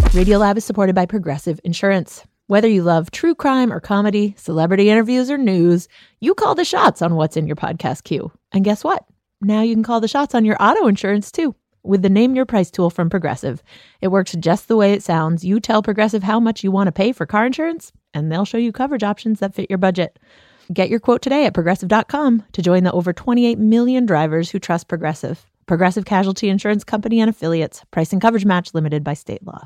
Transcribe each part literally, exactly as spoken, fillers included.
Radiolab is supported by Progressive Insurance. Whether you love true crime or comedy, celebrity interviews or news, you call the shots on what's in your podcast queue. And guess what? Now you can call the shots on your auto insurance too with the Name Your Price tool from Progressive. It works just the way it sounds. You tell Progressive how much you want to pay for car insurance, and they'll show you coverage options that fit your budget. Get your quote today at progressive dot com to join the over twenty-eight million drivers who trust Progressive. Progressive Casualty Insurance Company and Affiliates. Price and coverage match limited by state law.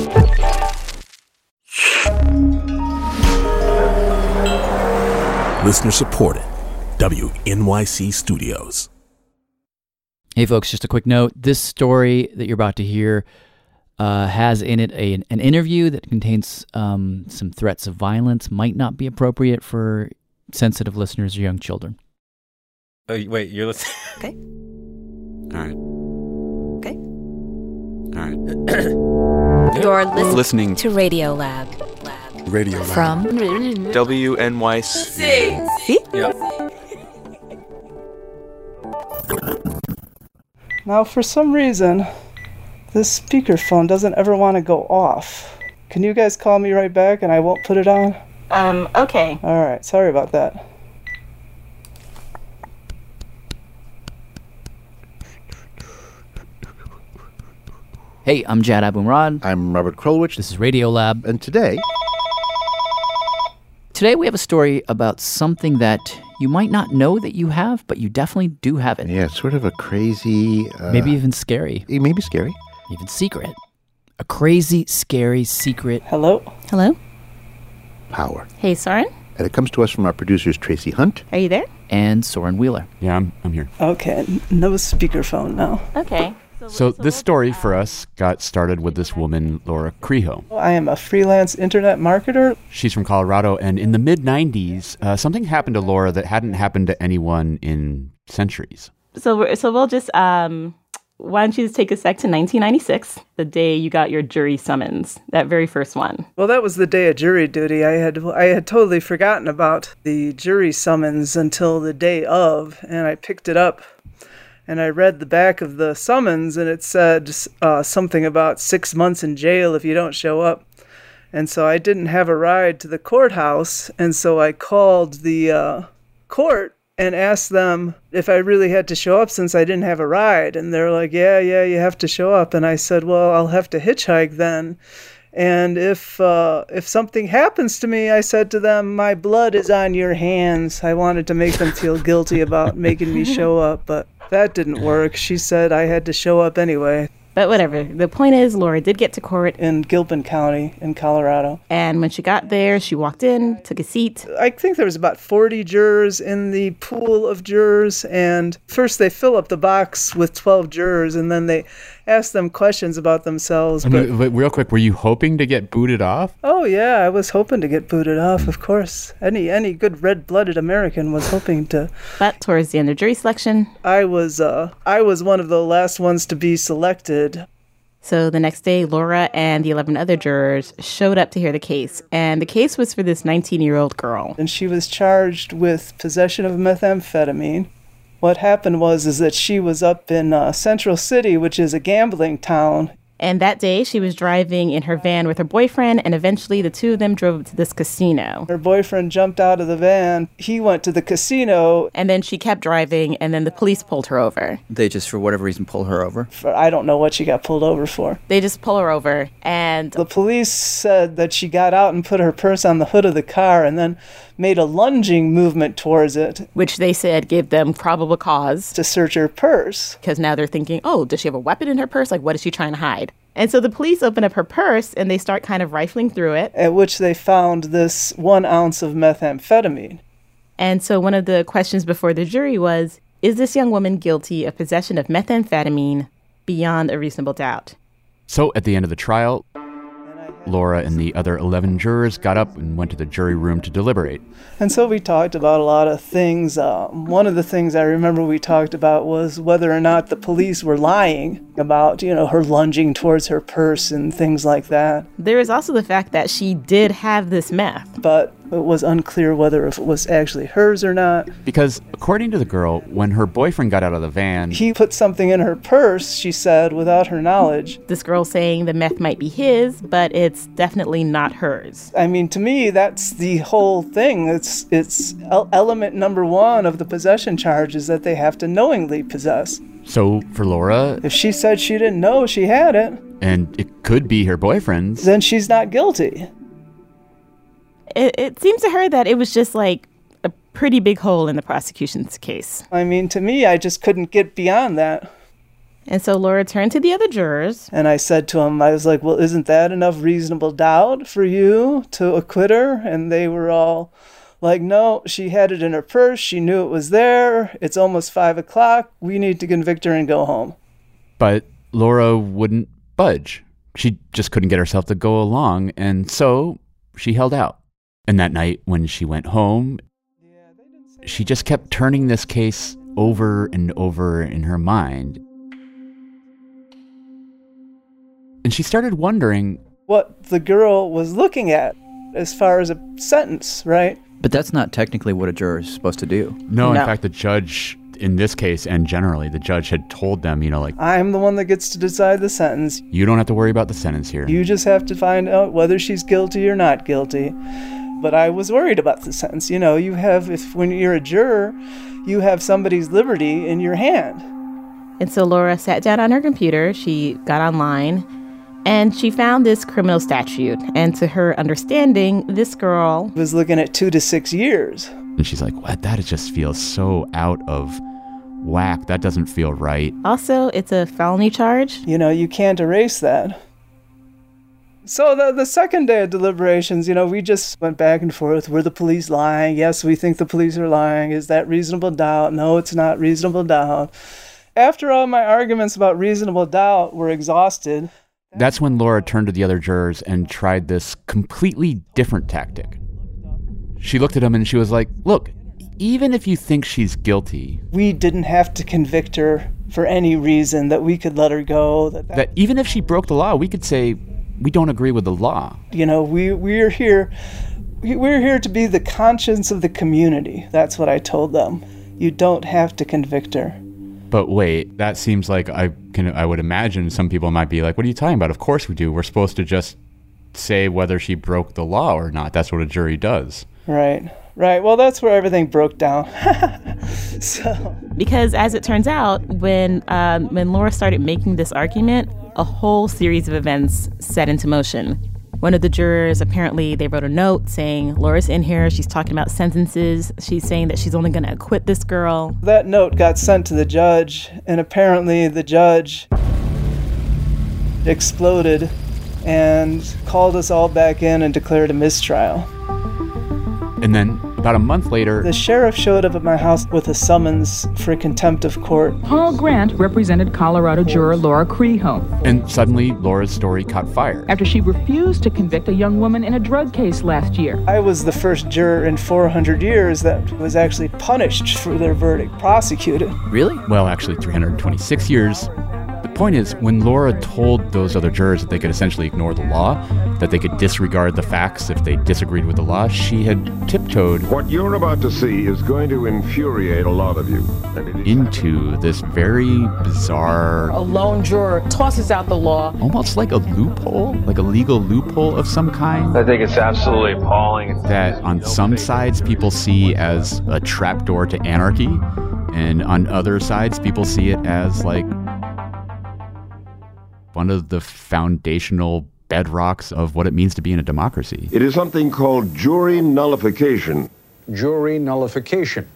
Listener supported. W N Y C Studios. Hey folks, just a quick note. This story that you're about to hear uh, has in it a, an interview that contains um, some threats of violence, might not be appropriate for sensitive listeners or young children. Oh, wait, you're listening? Okay. All right. Okay. All right. You're listening, listening to Radiolab. Lab. Radio Lab. From W N Y C. See? Yep. Now, for some reason, this speakerphone doesn't ever want to go off. Can you guys call me right back and I won't put it on? Um, okay. All right, sorry about that. Hey, I'm Jad Abumrad. I'm Robert Krulwich. This is Radiolab. And today... Today we have a story about something that you might not know that you have, but you definitely do have it. Yeah, it's sort of a crazy... Uh, Maybe even scary. Maybe scary. Even secret. A crazy, scary, secret... Hello? Hello? Power. Hey, Soren? And it comes to us from our producers, Tracy Hunt. Are you there? And Soren Wheeler. Yeah, I'm I'm here. Okay, n- no speakerphone now. Okay. So this story for us got started with this woman, Laura Creho. I am a freelance internet marketer. She's from Colorado, and in the mid nineties, uh, something happened to Laura that hadn't happened to anyone in centuries. So we're, so we'll just, um, why don't you just take us back to nineteen ninety-six, the day you got your jury summons, that very first one. Well, that was the day of jury duty. I had I had totally forgotten about the jury summons until the day of, and I picked it up. And I read the back of the summons, and it said uh, something about six months in jail if you don't show up. And so I didn't have a ride to the courthouse, and so I called the uh, court and asked them if I really had to show up since I didn't have a ride. And they're like, yeah, yeah, you have to show up. And I said, well, I'll have to hitchhike then. And if uh, if something happens to me, I said to them, my blood is on your hands. I wanted to make them feel guilty about making me show up, but that didn't work. She said I had to show up anyway. But whatever. The point is, Laura did get to court. In Gilpin County in Colorado. And when she got there, she walked in, took a seat. I think there was about forty jurors in the pool of jurors. And first they fill up the box with twelve jurors, and then they ask them questions about themselves. I But, mean, but real quick, were you hoping to get booted off? oh, yeah, I was hoping to get booted off, of course. Any any good red-blooded American was hoping to. But towards the end of jury selection, I was uh I was one of the last ones to be selected. so the next day, Laura and the eleven other jurors showed up to hear the case. And the case was for this nineteen-year-old girl. And she was charged with possession of methamphetamine. What happened was is that she was up in uh, Central City, which is a gambling town. And that day, she was driving in her van with her boyfriend, and eventually the two of them drove to this casino. Her boyfriend jumped out of the van. He went to the casino. And then she kept driving, and then the police pulled her over. They just, for whatever reason, pull her over. For, I don't know what she got pulled over for. They just pull her over, and The police said that she got out and put her purse on the hood of the car and then made a lunging movement towards it which they said gave them probable cause, to search her purse. because now they're thinking, oh, does she have a weapon in her purse? Like, what is she trying to hide? And so the police open up her purse, and they start kind of rifling through it. At which they found this one ounce of methamphetamine. And so one of the questions before the jury was, is this young woman guilty of possession of methamphetamine beyond a reasonable doubt? So at the end of the trial, Laura and the other eleven jurors got up and went to the jury room to deliberate. And so we talked about a lot of things. Um, one of the things I remember we talked about was whether or not the police were lying about, you know, her lunging towards her purse and things like that. There is also the fact that she did have this meth. But It was unclear whether if it was actually hers or not. Because according to the girl, when her boyfriend got out of the van, he put something in her purse, she said, without her knowledge. This girl saying the meth might be his, but it's definitely not hers. I mean, to me, that's the whole thing. It's it's element number one of the possession charge is that they have to knowingly possess. So for Laura, if she said she didn't know she had it, and it could be her boyfriend's, then she's not guilty. It, it seems to her that it was just like a pretty big hole in the prosecution's case. I mean, to me, I just couldn't get beyond that. And so Laura turned to the other jurors. And I said to him, I was like, well, isn't that enough reasonable doubt for you to acquit her? And they were all like, no, she had it in her purse. She knew it was there. It's almost five o'clock. We need to convict her and go home. But Laura wouldn't budge. She just couldn't get herself to go along. And so she held out. And that night when she went home, she just kept turning this case over and over in her mind. And she started wondering what the girl was looking at as far as a sentence, right? But that's not technically what a juror is supposed to do. No, in No. fact, the judge, in this case and generally, the judge had told them, you know, like, I'm the one that gets to decide the sentence. you don't have to worry about the sentence here. You just have to find out whether she's guilty or not guilty. But I was worried about the sentence. You know, you have, if when you're a juror, you have somebody's liberty in your hand. And so Laura sat down on her computer. She got online and she found this criminal statute. And to her understanding, this girl was looking at two to six years. And she's like, what? That just feels so out of whack. That doesn't feel right. Also, it's a felony charge. You know, you can't erase that. So the the second day of deliberations, you know, we just went back and forth. Were the police lying? Yes, we think the police are lying. Is that reasonable doubt? No, it's not reasonable doubt. After all my arguments about reasonable doubt were exhausted. That's when Laura turned to the other jurors and tried this completely different tactic. She looked at them and she was like, look, even if you think she's guilty, we didn't have to convict her for any reason, that we could let her go. That, that, that even if she broke the law, we could say, we don't agree with the law. You know, we, we're here, we're here to be the conscience of the community. That's what I told them. You don't have to convict her. But wait, that seems like I can, I would imagine some people might be like, what are you talking about? Of course we do. We're supposed to just say whether she broke the law or not. That's what a jury does. Right. Right. Well, that's where everything broke down. So because as it turns out, when um, when Laura started making this argument, a whole series of events set into motion. One of the jurors, apparently, they wrote a note saying, Laura's in here. She's talking about sentences. She's saying that she's only going to acquit this girl. That note got sent to the judge, and apparently the judge exploded and called us all back in and declared a mistrial. And then about a month later, the sheriff showed up at my house with a summons for contempt of court. Paul Grant represented Colorado juror Laura Creho. And suddenly, Laura's story caught fire. After she refused to convict a young woman in a drug case last year. I was the first juror in four hundred years that was actually punished for their verdict, prosecuted. Really? Well, actually, three hundred twenty-six years. The point is, when Laura told those other jurors that they could essentially ignore the law, that they could disregard the facts if they disagreed with the law, she had tiptoed what you're about to see is going to infuriate a lot of you. Into this very bizarre... A lone juror tosses out the law. Almost like a loophole, like a legal loophole of some kind. I think it's absolutely appalling. That on some sides people see as a trapdoor to anarchy, and on other sides people see it as like one of the foundational bedrocks of what it means to be in a democracy. It is something called jury nullification. Jury nullification.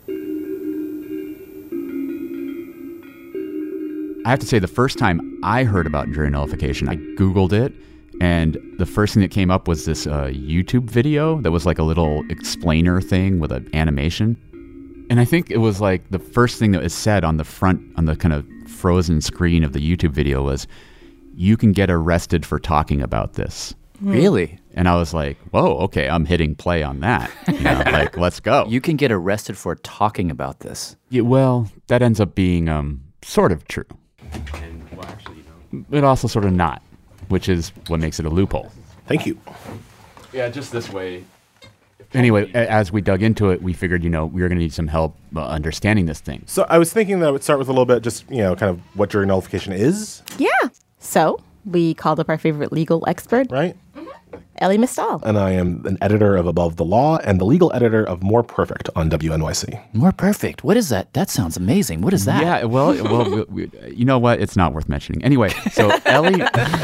I have to say, the first time I heard about jury nullification, I Googled it, and the first thing that came up was this uh, YouTube video that was like a little explainer thing with an animation. And I think it was like the first thing that was said on the front, on the kind of frozen screen of the YouTube video was, you can get arrested for talking about this. Really? And I was like, whoa, okay, I'm hitting play on that. You know, like, let's go. You can get arrested for talking about this. Yeah, well, that ends up being um, sort of true. And, well, actually, you know, but also sort of not, which is what makes it a loophole. Thank you. Yeah, just this way. Anyway, a- as we dug into it, we figured, you know, we were going to need some help uh, understanding this thing. So I was thinking that I would start with a little bit just, you know, kind of what jury nullification is. Yeah. So we called up our favorite legal expert. Right. Ellie Mistal. And I am an editor of Above the Law and the legal editor of More Perfect on W N Y C. More Perfect. What is that? That sounds amazing. What is that? Yeah, well, well, we, we, you know what? It's not worth mentioning. Anyway, so Ellie...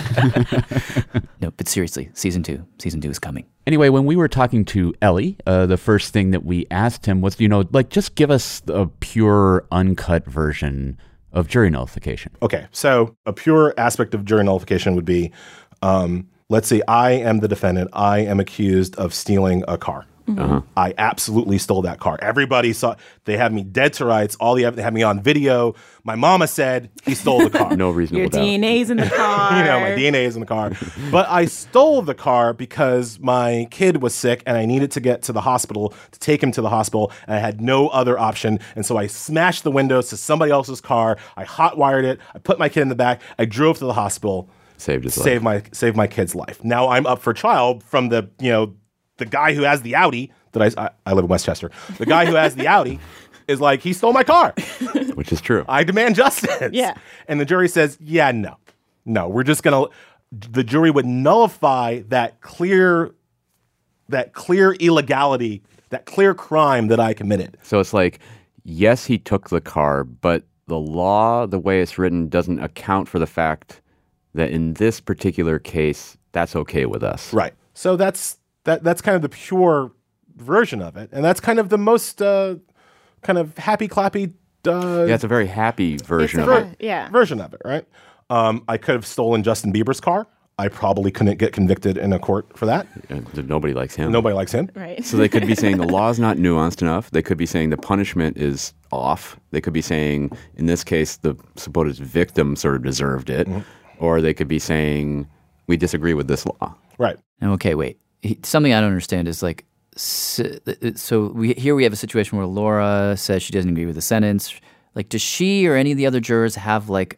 No, but seriously, season two. Season two is coming. Anyway, when we were talking to Ellie, uh, the first thing that we asked him was, you know, like, just give us a pure, uncut version of jury nullification. Okay, so a pure aspect of jury nullification would be, um, let's say I am the defendant. I am accused of stealing a car. Mm-hmm. Uh-huh. I absolutely stole that car. Everybody saw, they have me dead to rights. All the, they have me on video. My mama said he stole the car. No reasonable Your doubt. D N A's in the car. You know, my D N A is in the car. But I stole the car because my kid was sick and I needed to get to the hospital to take him to the hospital. And I had no other option. And so I smashed the windows to somebody else's car. I hotwired it. I put my kid in the back. I drove to the hospital. Saved his Saved life. my saved my kid's life. Now I'm up for trial from the, you know, the guy who has the Audi that I, I, I live in Westchester. The guy who has the Audi is like, he stole my car. Which is true. I demand justice. Yeah. And the jury says, yeah, no. No, we're just going to, the jury would nullify that clear, that clear illegality, that clear crime that I committed. So it's like, yes, he took the car, but the law, the way it's written, doesn't account for the fact that in this particular case, that's okay with us. Right. So that's, that that's kind of the pure version of it. And that's kind of the most uh, kind of happy clappy. Uh, Yeah, it's a very happy version It's of a- it. yeah. version of it, right? Um, I could have stolen Justin Bieber's car. I probably couldn't get convicted in a court for that. Uh, Nobody likes him. Nobody likes him. Right. So they could be saying the law is not nuanced enough. They could be saying the punishment is off. They could be saying, in this case, the supposed victim sort of deserved it. Mm-hmm. Or they could be saying, we disagree with this law. Right. Okay, wait. He, something I don't understand is like, so, so we here we have a situation where Laura says she doesn't agree with the sentence. Like, does she or any of the other jurors have like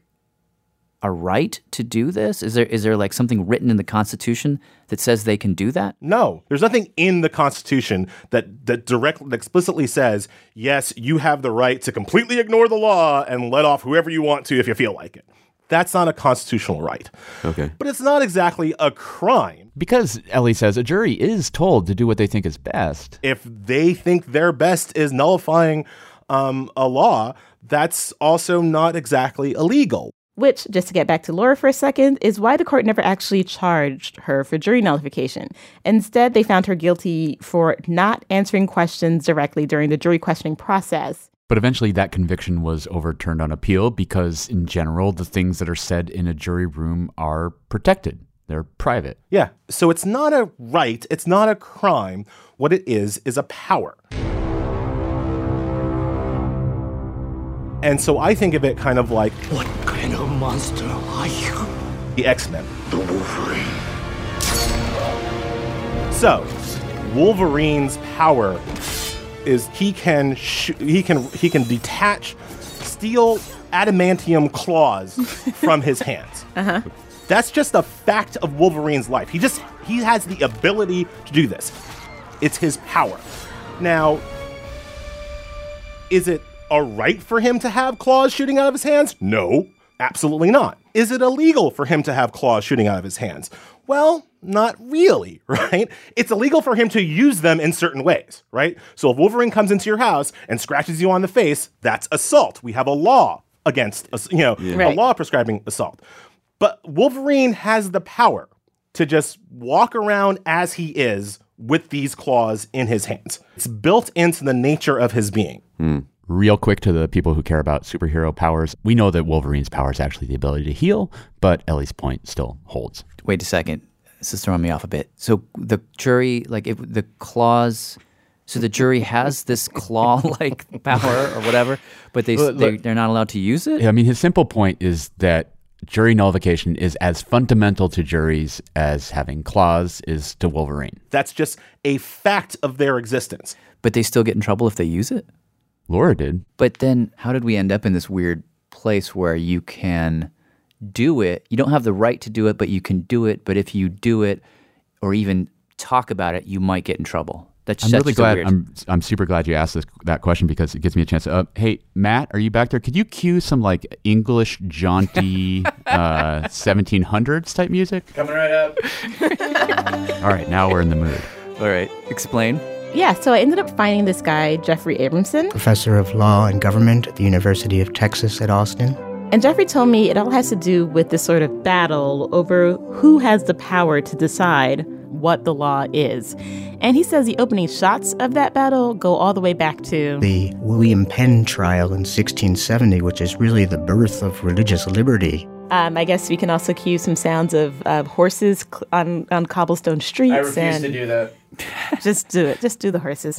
a right to do this? Is there is there like something written in the Constitution that says they can do that? No, there's nothing in the Constitution that that directly that explicitly says, yes, you have the right to completely ignore the law and let off whoever you want to if you feel like it. That's not a constitutional right. Okay. But it's not exactly a crime. Because Ellie says a jury is told to do what they think is best. If they think their best is nullifying um, a law, that's also not exactly illegal. Which, just to get back to Laura for a second, is why the court never actually charged her for jury nullification. Instead, they found her guilty for not answering questions directly during the jury questioning process. But eventually that conviction was overturned on appeal because, in general, the things that are said in a jury room are protected. They're private. Yeah. So it's not a right. It's not a crime. What it is is a power. And so I think of it kind of like, What kind of monster are you? the X-Men. The Wolverine. So, Wolverine's power is he can sh- he can he can detach steel adamantium claws from his hands. Uh-huh. That's just a fact of Wolverine's life. He just he has the ability to do this. It's his power. Now, is it a right for him to have claws shooting out of his hands? No, absolutely not. Is it illegal for him to have claws shooting out of his hands? Well, not really, right? It's illegal for him to use them in certain ways, right? So if Wolverine comes into your house and scratches you on the face, that's assault. We have a law against, you know, Yeah. Right. a law prescribing assault. But Wolverine has the power to just walk around as he is with these claws in his hands. It's built into the nature of his being. Hmm. Real quick to the people who care about superhero powers, we know that Wolverine's power is actually the ability to heal, but Ellie's point still holds. Wait a second. This is throwing me off a bit. So the jury, like if the claws, so the jury has this claw-like power or whatever, but they, Look, they look. they're not allowed to use it? I mean, his simple point is that jury nullification is as fundamental to juries as having claws is to Wolverine. That's just a fact of their existence. But they still get in trouble if they use it? Laura did. But then how did we end up in this weird place where you can do it? You don't have the right to do it, but you can do it. But if you do it or even talk about it, you might get in trouble. That's, I'm that's really so glad. weird. I'm I'm super glad you asked this that question because it gives me a chance. To, uh, hey, Matt, are you back there? Could you cue some like English jaunty uh, seventeen hundreds type music? Coming right up. All right, now we're in the mood. All right, explain. Yeah, so I ended up finding this guy, Jeffrey Abramson. Professor of Law and Government at the University of Texas at Austin. And Jeffrey told me it all has to do with this sort of battle over who has the power to decide what the law is. And he says the opening shots of that battle go all the way back to the William Penn trial in sixteen seventy, which is really the birth of religious liberty. Um, I guess we can also cue some sounds of uh, horses cl- on, on cobblestone streets. I refuse and to do that. Just do it. Just do the horses.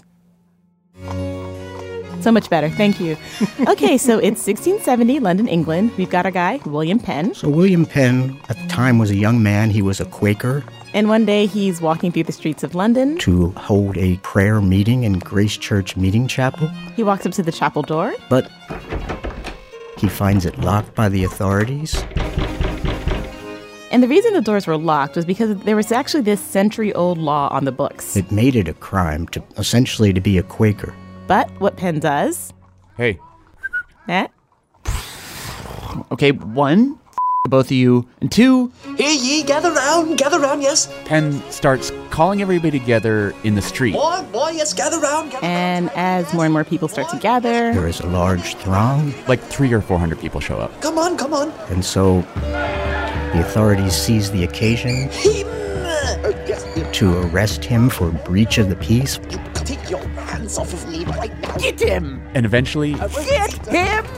So much better. Thank you. Okay, so it's sixteen seventy, London, England. We've got our guy, William Penn. So William Penn, at the time, was a young man. He was a Quaker. And one day he's walking through the streets of London to hold a prayer meeting in Grace Church Meeting Chapel. He walks up to the chapel door. But he finds it locked by the authorities. And the reason the doors were locked was because there was actually this century-old law on the books. It made it a crime to essentially to be a Quaker. But what Penn does... Hey. Matt? Okay, one, both of you, and two... Hear ye, gather round, gather round, yes. Penn starts calling everybody together in the street. Boy, boy, yes, gather round, gather And as more and more people start to gather... There is a large throng. Like three or four hundred people show up. Come on, come on. And so the authorities seize the occasion Him! Uh, yes. to arrest him for breach of the peace. You take your hands off of me right now. Get him! And eventually... Get him!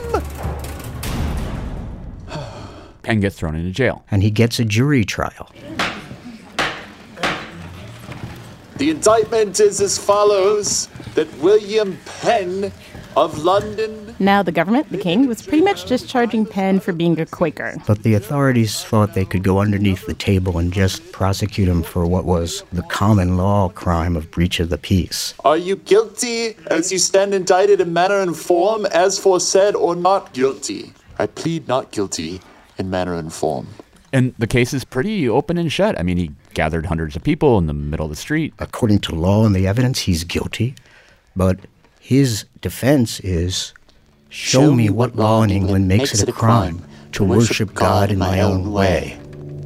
Penn gets thrown into jail. And he gets a jury trial. The indictment is as follows, that William Penn of London... Now the government, the king, was pretty much just charging Penn for being a Quaker. But the authorities thought they could go underneath the table and just prosecute him for what was the common law crime of breach of the peace. Are you guilty as you stand indicted in manner and form as foresaid, or not guilty? I plead not guilty in manner and form. And the case is pretty open and shut. I mean, he gathered hundreds of people in the middle of the street. According to law and the evidence, he's guilty. But his defense is, show, show me what law in England makes, makes it a crime, crime to worship God in my own way.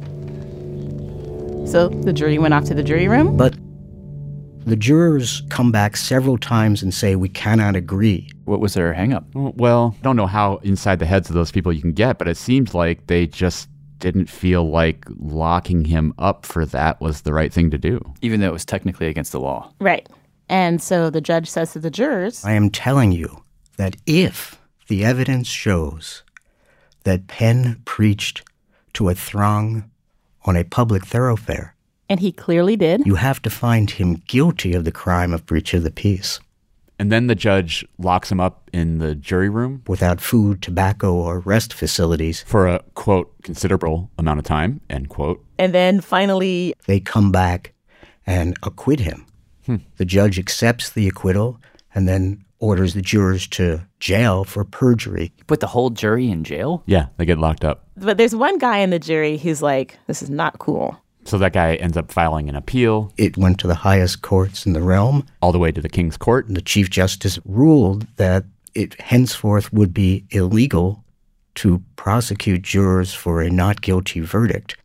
So the jury went off to the jury room? But the jurors come back several times and say, we cannot agree. What was their hang-up? Well, I don't know how inside the heads of those people you can get, but it seems like they just didn't feel like locking him up for that was the right thing to do. Even though it was technically against the law. Right. And so the judge says to the jurors, I am telling you that if the evidence shows that Penn preached to a throng on a public thoroughfare, and he clearly did, you have to find him guilty of the crime of breach of the peace. And then the judge locks him up in the jury room. Without food, tobacco, or rest facilities. For a, quote, considerable amount of time, end quote. And then finally, they come back and acquit him. Hmm. The judge accepts the acquittal and then orders the jurors to jail for perjury. You put the whole jury in jail? Yeah, they get locked up. But there's one guy in the jury who's like, this is not cool. So that guy ends up filing an appeal. It went to the highest courts in the realm. All the way to the King's Court. The Chief Justice ruled that it henceforth would be illegal to prosecute jurors for a not guilty verdict.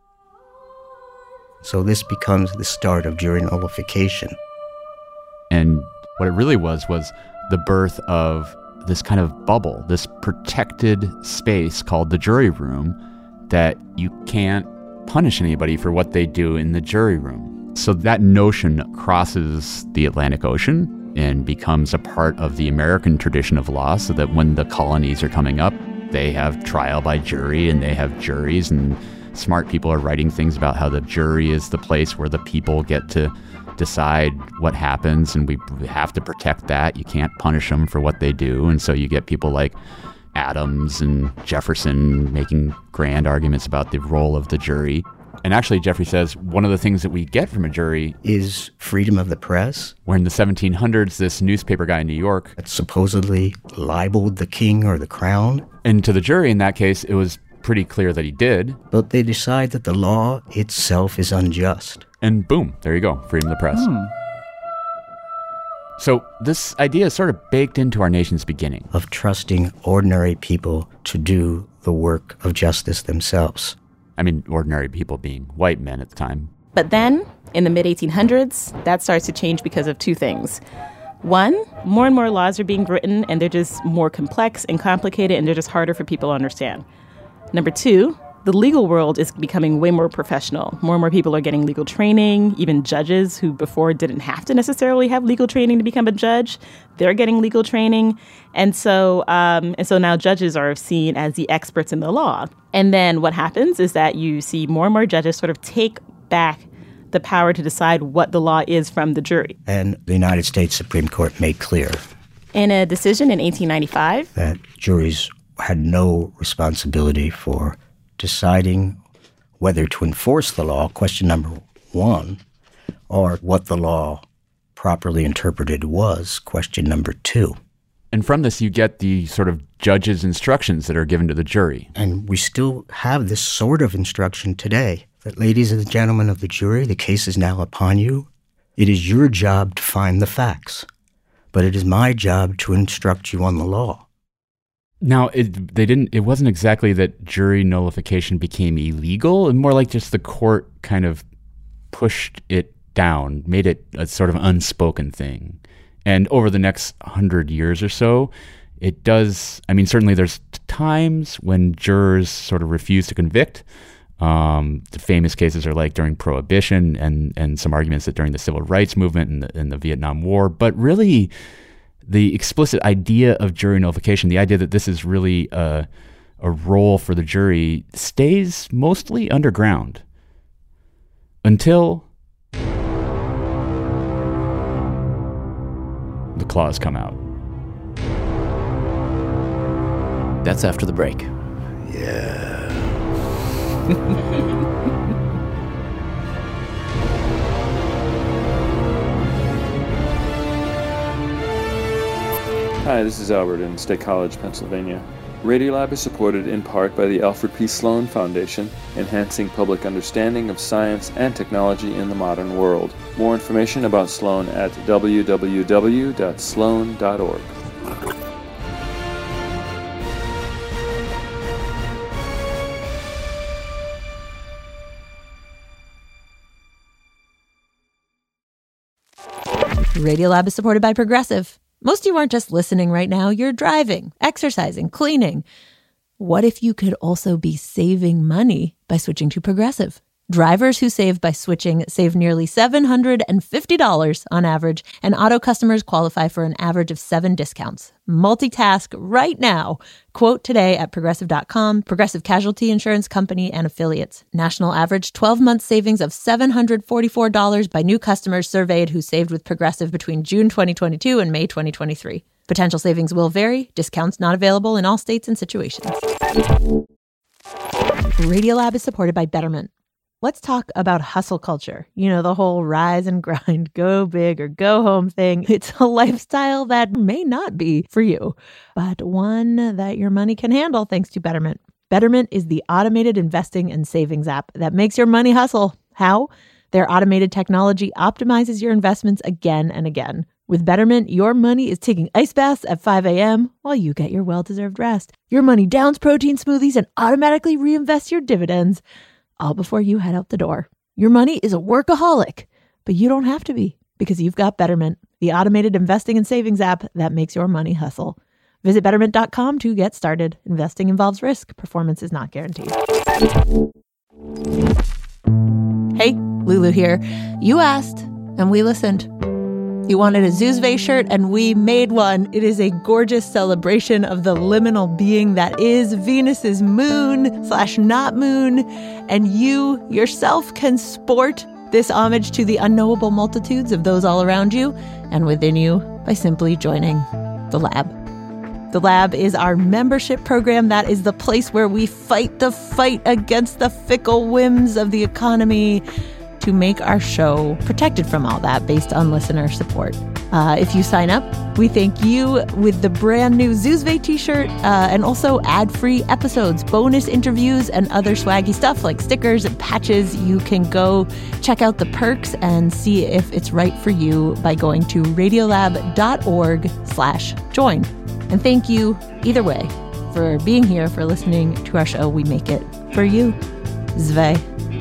So this becomes the start of jury nullification. And what it really was was the birth of this kind of bubble, this protected space called the jury room that you can't punish anybody for what they do in the jury room. So that notion crosses the Atlantic Ocean and becomes a part of the American tradition of law, so that when the colonies are coming up, they have trial by jury and they have juries, and smart people are writing things about how the jury is the place where the people get to decide what happens, and we have to protect that. You can't punish them for what they do. And so you get people like Adams and Jefferson making grand arguments about the role of the jury. And actually, Jeffrey says one of the things that we get from a jury is freedom of the press. Where in the seventeen hundreds, this newspaper guy in New York that supposedly libeled the king or the crown. And to the jury in that case, it was pretty clear that he did. But they decide that the law itself is unjust. And boom, there you go, freedom of the press. Hmm. So this idea is sort of baked into our nation's beginning. Of trusting ordinary people to do the work of justice themselves. I mean, ordinary people being white men at the time. But then, in the mid eighteen hundreds, that starts to change because of two things. One, more and more laws are being written, and they're just more complex and complicated, and they're just harder for people to understand. Number two, the legal world is becoming way more professional. More and more people are getting legal training. Even judges who before didn't have to necessarily have legal training to become a judge, they're getting legal training. And so um, and so now judges are seen as the experts in the law. And then what happens is that you see more and more judges sort of take back the power to decide what the law is from the jury. And the United States Supreme Court made clear in a decision in eighteen ninety-five that juries had no responsibility for deciding whether to enforce the law, question number one, or what the law properly interpreted was, question number two. And from this, you get the sort of judge's instructions that are given to the jury. And we still have this sort of instruction today, that ladies and gentlemen of the jury, the case is now upon you. It is your job to find the facts, but it is my job to instruct you on the law. Now, it, they didn't. It wasn't exactly that jury nullification became illegal, and more like just the court kind of pushed it down, made it a sort of unspoken thing. And over the next hundred years or so, it does. I mean, certainly there's times when jurors sort of refuse to convict. Um, the famous cases are like during Prohibition, and and some arguments that during the Civil Rights Movement and the, and the Vietnam War. But really, the explicit idea of jury nullification, the idea that this is really a, a role for the jury, stays mostly underground until the claws come out. That's after the break. Yeah. Hi, this is Albert in State College, Pennsylvania. Radiolab is supported in part by the Alfred P. Sloan Foundation, enhancing public understanding of science and technology in the modern world. More information about Sloan at w w w dot sloan dot org. Radiolab is supported by Progressive. Most of you aren't just listening right now, you're driving, exercising, cleaning. What if you could also be saving money by switching to Progressive? Drivers who save by switching save nearly seven hundred fifty dollars on average, and auto customers qualify for an average of seven discounts. Multitask right now. Quote today at progressive dot com. Progressive Casualty Insurance Company and Affiliates. National average twelve-month savings of seven hundred forty-four dollars by new customers surveyed who saved with Progressive between June twenty twenty-two and May twenty twenty-three. Potential savings will vary. Discounts not available in all states and situations. Radiolab is supported by Betterment. Let's talk about hustle culture. You know, the whole rise and grind, go big or go home thing. It's a lifestyle that may not be for you, but one that your money can handle thanks to Betterment. Betterment is the automated investing and savings app that makes your money hustle. How? Their automated technology optimizes your investments again and again. With Betterment, your money is taking ice baths at five a.m. while you get your well-deserved rest. Your money downs protein smoothies and automatically reinvests your dividends, all before you head out the door. Your money is a workaholic, but you don't have to be, because you've got Betterment, the automated investing and savings app that makes your money hustle. Visit betterment dot com to get started. Investing involves risk. Performance is not guaranteed. Hey, Lulu here. You asked, and we listened. You wanted a Zuzve shirt, and we made one. It is a gorgeous celebration of the liminal being that is Venus's moon slash not moon. And you yourself can sport this homage to the unknowable multitudes of those all around you and within you by simply joining the lab. The Lab is our membership program. That is the place where we fight the fight against the fickle whims of the economy to make our show protected from all that based on listener support. Uh, if you sign up, we thank you with the brand new Zoozve t-shirt uh, and also ad-free episodes, bonus interviews, and other swaggy stuff like stickers and patches. You can go check out the perks and see if it's right for you by going to radiolab.org slash join. And thank you, either way, for being here, for listening to our show. We make it for you. Zve.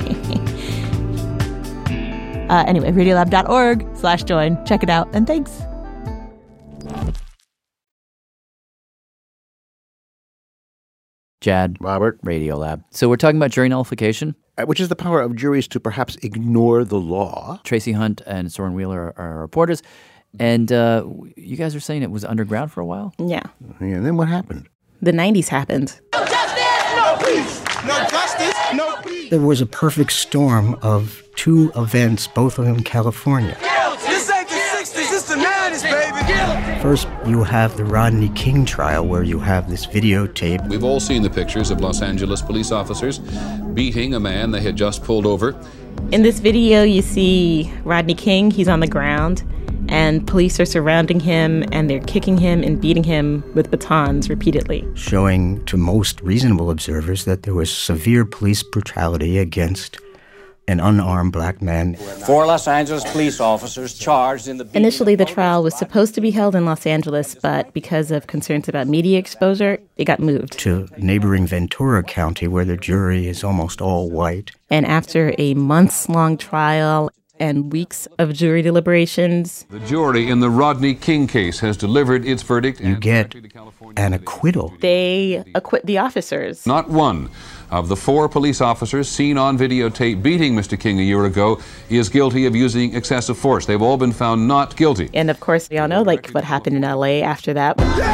uh, anyway, radiolab.org slash join. Check it out, and thanks. Jad. Robert. Radiolab. So we're talking about jury nullification. Uh, which is the power of juries to perhaps ignore the law. Tracy Hunt and Soren Wheeler are, are reporters. And uh, you guys are saying it was underground for a while? Yeah. Yeah, and then what happened? The nineties happened. No justice! No peace! No justice! No peace! There was a perfect storm of two events, both of them in California. This ain't the sixties, it's the nineties, baby! First, you have the Rodney King trial, where you have this videotape. We've all seen the pictures of Los Angeles police officers beating a man they had just pulled over. In this video, you see Rodney King. He's on the ground, and police are surrounding him, and they're kicking him and beating him with batons repeatedly. Showing to most reasonable observers that there was severe police brutality against an unarmed black man. Four Los Angeles police officers charged in the... Initially, the trial was supposed to be held in Los Angeles, but because of concerns about media exposure, it got moved to neighboring Ventura County, where the jury is almost all white. And after a months-long trial and weeks of jury deliberations, The jury in the Rodney King case has delivered its verdict. You get an acquittal. They acquit the officers. Not one of the four police officers seen on videotape beating Mister King a year ago is guilty of using excessive force. They've all been found not guilty. And of course, we all know like what happened in L A after that.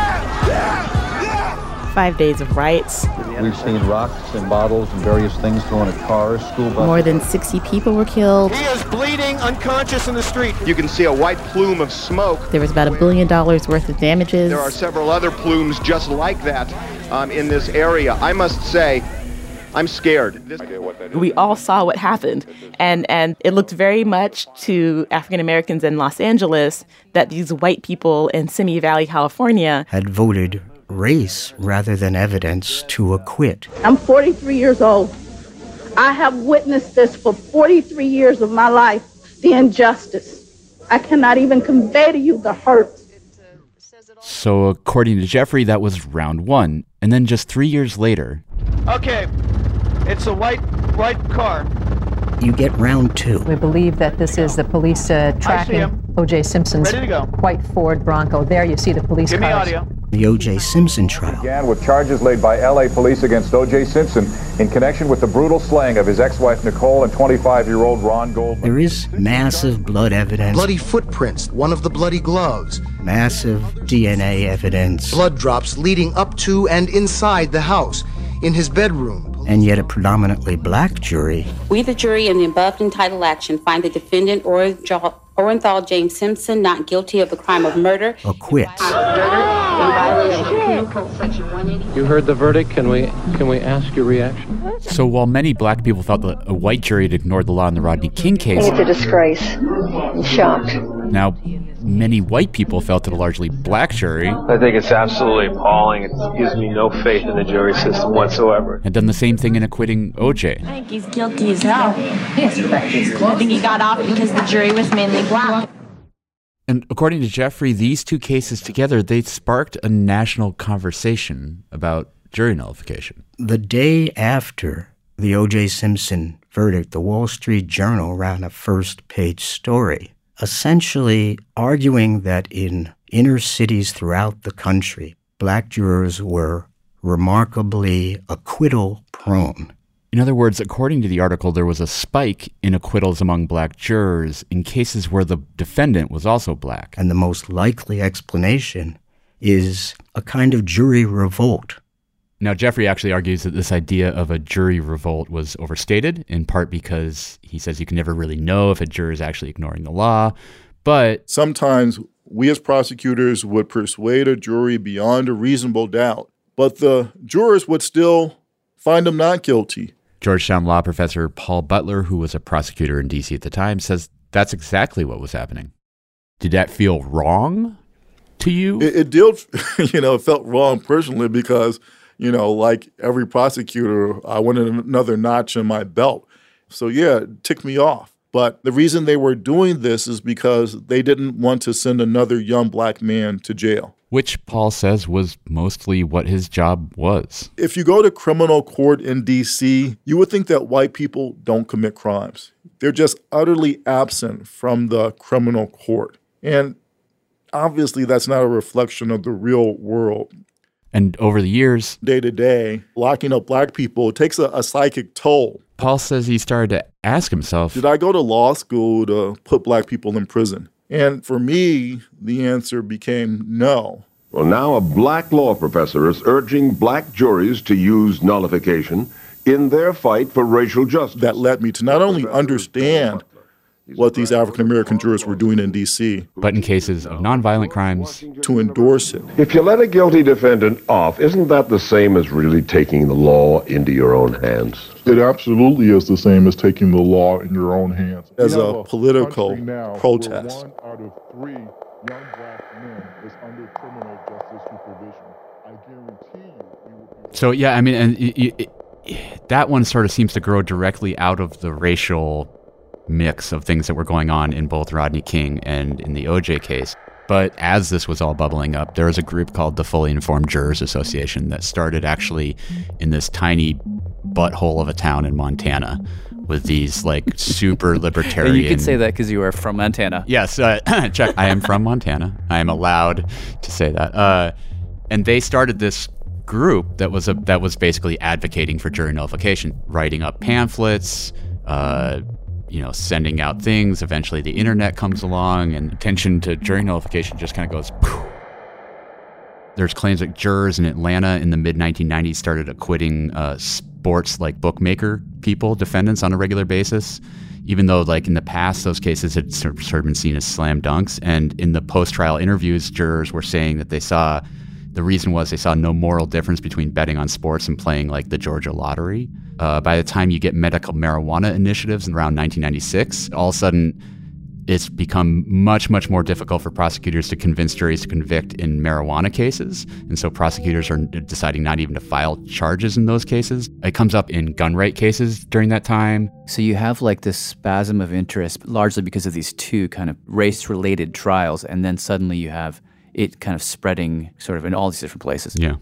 Five days of riots. We've seen rocks and bottles and various things thrown at cars, school buses. More than sixty people were killed. He is bleeding, unconscious in the street. You can see a white plume of smoke. There was about a billion dollars worth of damages. There are several other plumes just like that um, in this area. I must say, I'm scared. This- we all saw what happened, and, and it looked very much to African Americans in Los Angeles that these white people in Simi Valley, California, had voted race rather than evidence to acquit. I'm forty-three years old. I have witnessed this for forty-three years of my life, the injustice. I cannot even convey to you the hurt. So according to Jeffrey, that was round one. And then just three years later... Okay, it's a white, white car. You get round two. We believe that this is the police uh, tracking O J. Simpson's white Ford Bronco. There you see the police Give cars. me audio. The O J. Simpson trial. Began with charges laid by L A police against O J. Simpson in connection with the brutal slaying of his ex-wife Nicole and twenty-five-year-old Ron Goldman. There is massive blood evidence. Bloody footprints, one of the bloody gloves. Massive D N A evidence. Blood drops leading up to and inside the house, in his bedroom. And yet a predominantly black jury. We, the jury, in the above entitled action, find the defendant Orenthal James Simpson not guilty of the crime of murder. Acquits. You heard the verdict. Can we can we ask your reaction? So while many black people felt that a white jury had ignored the law in the Rodney King case... It's a disgrace. I'm shocked. Now, many white people felt that a largely black jury... I think it's absolutely appalling. It gives me no faith in the jury system whatsoever. ...had done the same thing in acquitting O J. I think he's guilty as hell. Yes, I think he got off because the jury was mainly black. And according to Jeffrey, these two cases together, they sparked a national conversation about jury nullification. The day after the O J. Simpson verdict, the Wall Street Journal ran a first-page story, essentially arguing that in inner cities throughout the country, black jurors were remarkably acquittal-prone. In other words, according to the article, there was a spike in acquittals among black jurors in cases where the defendant was also black. And the most likely explanation is a kind of jury revolt. Now, Jeffrey actually argues that this idea of a jury revolt was overstated, in part because he says you can never really know if a juror is actually ignoring the law. But sometimes we as prosecutors would persuade a jury beyond a reasonable doubt, but the jurors would still find them not guilty. Georgetown law professor Paul Butler, who was a prosecutor in D C at the time, says that's exactly what was happening. Did that feel wrong to you? It, it did, you know, it felt wrong personally because, you know, like every prosecutor, I wanted another notch in my belt. So, yeah, it ticked me off. But the reason they were doing this is because they didn't want to send another young black man to jail. Which Paul says was mostly what his job was. If you go to criminal court in D C, you would think that white people don't commit crimes. They're just utterly absent from the criminal court. And obviously that's not a reflection of the real world. And over the years, day to day, locking up black people takes a, a psychic toll. Paul says he started to ask himself, did I go to law school to put black people in prison? And for me, the answer became no. Well, now a black law professor is urging black juries to use nullification in their fight for racial justice. That led me to not only understand what these African-American jurors were doing in D C, but in cases of nonviolent crimes, to endorse it. If you let a guilty defendant off, isn't that the same as really taking the law into your own hands? It absolutely is the same as taking the law in your own hands. As a political protest. One out of three young black men is under criminal justice supervision. I guarantee you, you will be... So, yeah, I mean, and it, it, that one sort of seems to grow directly out of the racial mix of things that were going on in both Rodney King and in the O J case. But as this was all bubbling up, there was a group called the Fully Informed Jurors Association that started actually in this tiny butthole of a town in Montana with these like super libertarian... You can say that because you are from Montana. Yes, uh, check. I am from Montana. I am allowed to say that. Uh, and they started this group that was a, that was basically advocating for jury nullification, writing up pamphlets, uh, you know, sending out things. Eventually the internet comes along and attention to jury nullification just kind of goes poof. There's claims that jurors in Atlanta in the mid nineteen nineties started acquitting uh, sports like bookmaker people, defendants on a regular basis, even though like in the past those cases had sort of been seen as slam dunks. And in the post-trial interviews, jurors were saying that they saw, the reason was they saw no moral difference between betting on sports and playing like the Georgia lottery. Uh, by the time you get medical marijuana initiatives in around nineteen ninety-six, all of a sudden it's become much, much more difficult for prosecutors to convince juries to convict in marijuana cases. And so prosecutors are deciding not even to file charges in those cases. It comes up in gun right cases during that time. So you have like this spasm of interest, largely because of these two kind of race-related trials, and then suddenly you have it kind of spreading sort of in all these different places. Yeah.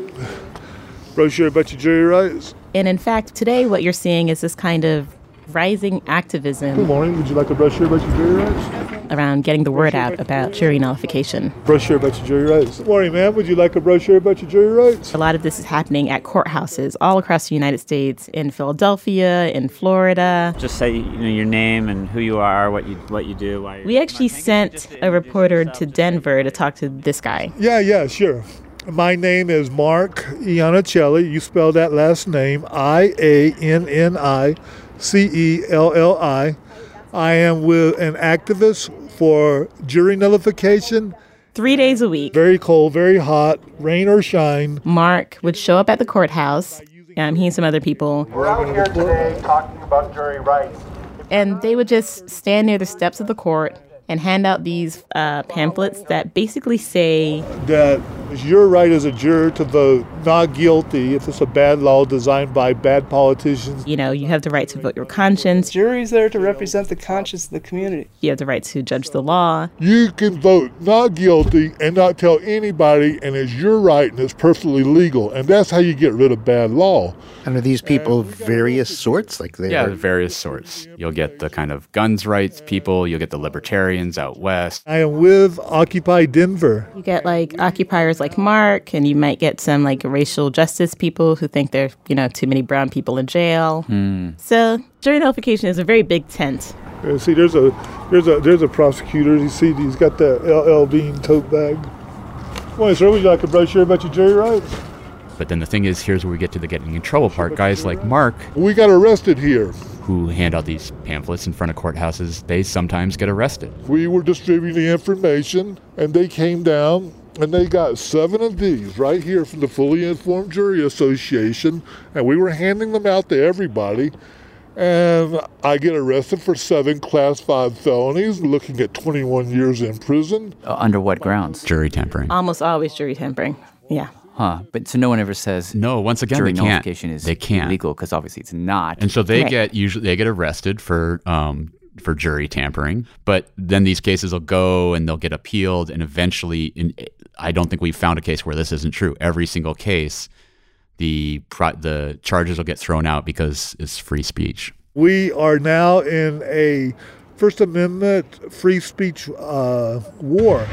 Brochure about your jury rights. And in fact, today what you're seeing is this kind of rising activism. Good morning. Would you like a brochure about your jury rights? Around getting the word out about jury nullification. Brochure about your jury rights. Good morning, ma'am. Would you like a brochure about your jury rights? A lot of this is happening at courthouses all across the United States, in Philadelphia, in Florida. Just say, you know, your name and who you are, what you what you do. Why we actually sent a reporter to Denver to talk to this guy. Yeah, yeah, sure. My name is Mark Iannicelli. You spell that last name, I A N N I C E L L I. I am with an activist for jury nullification. Three days a week. Very cold, very hot, rain or shine. Mark would show up at the courthouse, um, he and some other people. We're out here today talking about jury rights. And they would just stand near the steps of the court and hand out these uh, pamphlets that basically say that it's your right as a juror to vote not guilty if it's a bad law designed by bad politicians. You know, you have the right to vote your conscience. Jury's there to represent the conscience of the community. You have the right to judge the law. You can vote not guilty and not tell anybody, and it's your right and it's perfectly legal. And that's how you get rid of bad law. And are these people various sorts? Like they Yeah, are... various sorts. You'll get the kind of guns rights people. You'll get the libertarians out west. I am with Occupy Denver. You get like occupiers like Mark, and you might get some like racial justice people who think there are, you know, too many brown people in jail. Hmm. So jury nullification is a very big tent. Uh, see, there's a there's a there's a prosecutor. You see, he's got the L L Bean tote bag. Well, sir, would you like a brochure about your jury rights? But then the thing is, here's where we get to the getting in trouble part. Guys like Mark, we got arrested here, who hand out these pamphlets in front of courthouses, they sometimes get arrested. We were distributing the information, and they came down, and they got seven of these right here from the Fully Informed Jury Association, and we were handing them out to everybody. And I get arrested for seven class five felonies, looking at twenty-one years in prison. Uh, under what grounds? Jury tampering. Almost always jury tampering. Yeah. Huh. But so no one ever says no. Once again, jury they can't. nullification is they can't. illegal because obviously it's not. And so they right. get usually they get arrested for um, for jury tampering. But then these cases will go and they'll get appealed, and eventually, in, I don't think we've found a case where this isn't true. Every single case, the pro, the charges will get thrown out because it's free speech. We are now in a First Amendment free speech uh, war.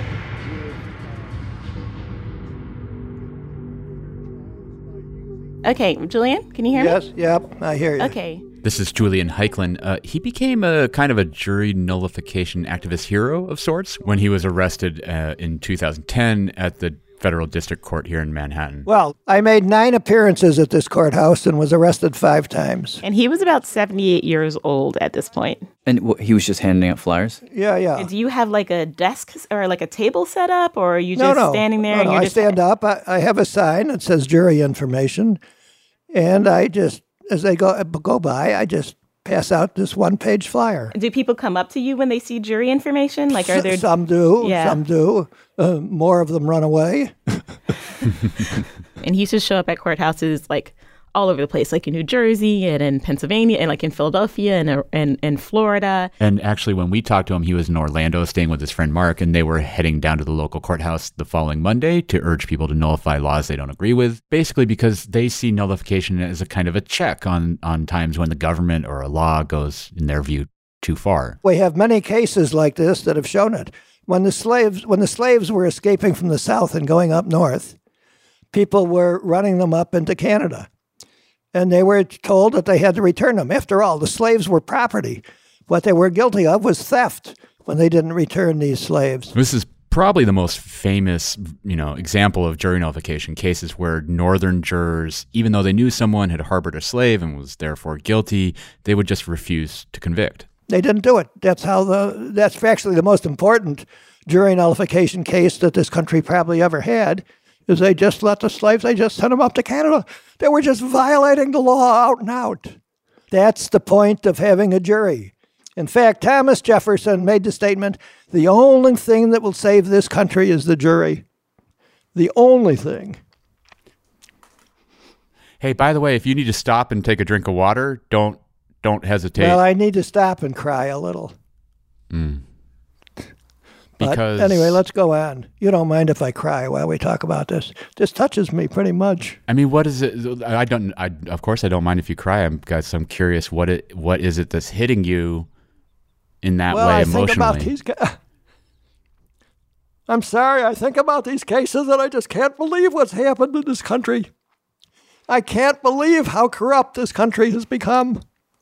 Okay, Julian, can you hear yes, me? Yes, yep, I hear you. Okay. This is Julian Heiklin. Uh, he became a kind of a jury nullification activist hero of sorts when he was arrested uh, in two thousand ten at the Federal District Court here in Manhattan. Well, I made nine appearances at this courthouse and was arrested five times. And he was about seventy-eight years old at this point. And w- he was just handing out flyers? Yeah, yeah. And do you have like a desk or like a table set up, or are you no, just no. standing there? No, and no, you're I just stand up. I, I have a sign that says jury information. And I just, as they go go by, I just pass out this one-page flyer. Do people come up to you when they see jury information? Like, are there some do, yeah. some do. Uh, more of them run away. And he used to show up at courthouses like all over the place, like in New Jersey and in Pennsylvania and like in Philadelphia and and in Florida. And actually, when we talked to him, he was in Orlando staying with his friend Mark, and they were heading down to the local courthouse the following Monday to urge people to nullify laws they don't agree with, basically because they see nullification as a kind of a check on, on times when the government or a law goes, in their view, too far. We have many cases like this that have shown it. When the slaves, when the slaves were escaping from the South and going up north, people were running them up into Canada. And they were told that they had to return them. After all, the slaves were property. What they were guilty of was theft when they didn't return these slaves. This is probably the most famous, you know, example of jury nullification cases where northern jurors, even though they knew someone had harbored a slave and was therefore guilty, they would just refuse to convict. They didn't do it. That's how the that's actually the most important jury nullification case that this country probably ever had. Is they just let the slaves, they just sent them up to Canada. They were just violating the law out and out. That's the point of having a jury. In fact, Thomas Jefferson made the statement, the only thing that will save this country is the jury. The only thing. Hey, by the way, if you need to stop and take a drink of water, don't don't hesitate. Well, I need to stop and cry a little. Mm. But Because anyway, let's go on. You don't mind if I cry while we talk about this. This touches me pretty much. I mean, what is it? I don't. I of course I don't mind if you cry. I'm guys. I'm curious. What it? What is it that's hitting you in that well, way I emotionally? Think about these ca- I'm sorry. I think about these cases and I just can't believe what's happened in this country. I can't believe how corrupt this country has become.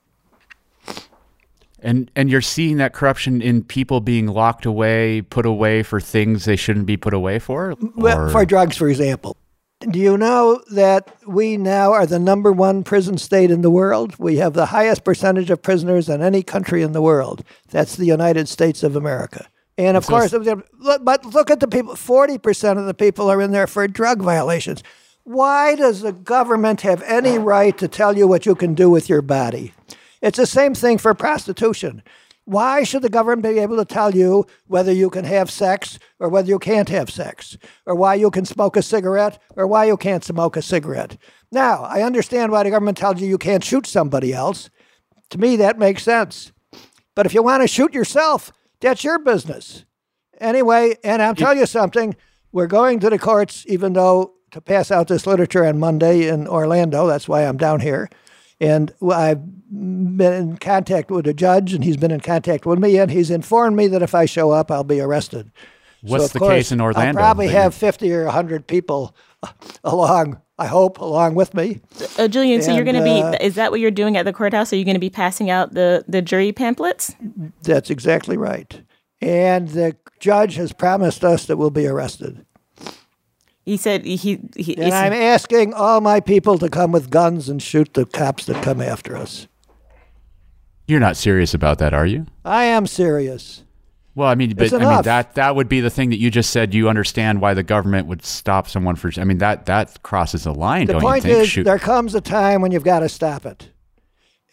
And and you're seeing that corruption in people being locked away, put away for things they shouldn't be put away for? Well, for drugs, for example. Do you know that we now are the number one prison state in the world? We have the highest percentage of prisoners in any country in the world. That's the United States of America. And of so course, but look at the people, forty percent of the people are in there for drug violations. Why does the government have any right to tell you what you can do with your body? It's the same thing for prostitution. Why should the government be able to tell you whether you can have sex or whether you can't have sex, or why you can smoke a cigarette or why you can't smoke a cigarette? Now, I understand why the government tells you you can't shoot somebody else. To me, that makes sense. But if you want to shoot yourself, that's your business. Anyway, and I'll tell you something. We're going to the courts, even though to pass out this literature on Monday in Orlando. That's why I'm down here. And I've been in contact with a judge, and he's been in contact with me, and he's informed me that if I show up, I'll be arrested. What's so, of the course, case in Orlando? I'll probably have fifty or one hundred people along, I hope, along with me. Uh, Julian, so and, you're going to uh, be, is that what you're doing at the courthouse? Are you going to be passing out the, the jury pamphlets? That's exactly right. And the judge has promised us that we'll be arrested. He said he... he and I'm asking all my people to come with guns and shoot the cops that come after us. You're not serious about that, are you? I am serious. Well, I mean, but It's I mean enough. that that would be the thing that you just said. You understand why the government would stop someone for? I mean, that that crosses a line. The don't point you think? is, Shoot. there comes a time when you've got to stop it.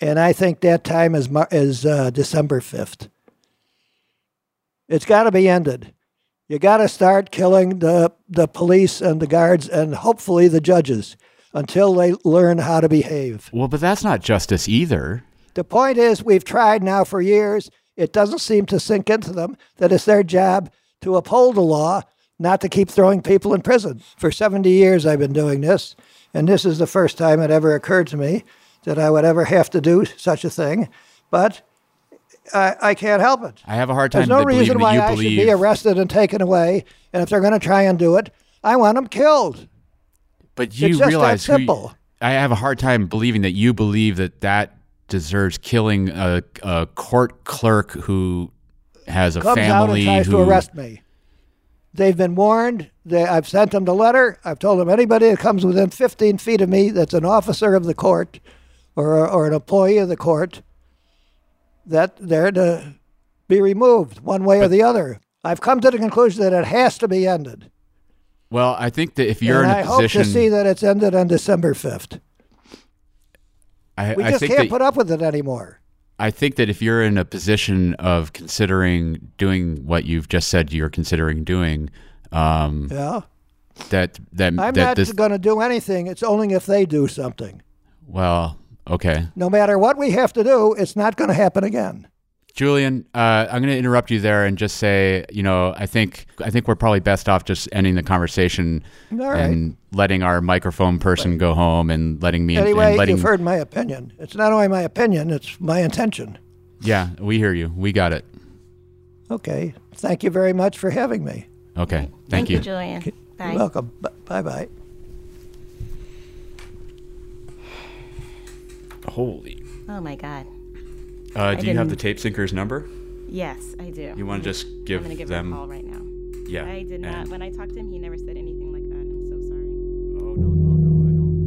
And I think that time is, is uh, December fifth. It's got to be ended. You got to start killing the, the police and the guards and hopefully the judges until they learn how to behave. Well, but that's not justice either. The point is, we've tried now for years. It doesn't seem to sink into them that it's their job to uphold the law, not to keep throwing people in prison. For seventy years I've been doing this, and this is the first time it ever occurred to me that I would ever have to do such a thing. But I, I can't help it. I have a hard time There's no believing reason why that you I believe... should be arrested and taken away, and if they're going to try and do it, I want them killed. But you it's just realize that simple. Who you, I have a hard time believing that you believe that that deserves killing a, a court clerk who has a Comes family out and tries who... to arrest me. They've been warned. They, I've sent them the letter. I've told them anybody that comes within fifteen feet of me that's an officer of the court or, or an employee of the court, that they're to be removed one way but, or the other. I've come to the conclusion that it has to be ended. Well, I think that if you're and in a I position... hope to see that it's ended on December fifth. I, we I just think can't that, put up with it anymore. I think that if you're in a position of considering doing what you've just said you're considering doing, um, yeah, that that I'm that not this, going to do anything. It's only if they do something. Well, okay. No matter what we have to do, it's not going to happen again. Julian, uh, I'm going to interrupt you there and just say, you know, I think I think we're probably best off just ending the conversation right. and letting our microphone person right. go home and letting me. Anyway, and letting, you've heard my opinion. It's not only my opinion; it's my intention. Yeah, we hear you. We got it. Okay. Thank you very much for having me. Okay. Thank, Thank you. you, Julian. Okay. Bye. You're welcome. B- bye-bye. Holy. Oh, my God. Uh, do you have the tape syncer's number? Yes, I do. You want to just give I'm gonna give them him a call right now. Yeah. I did not. When I talked to him, he never said anything like that. I'm so sorry. Oh no no no! I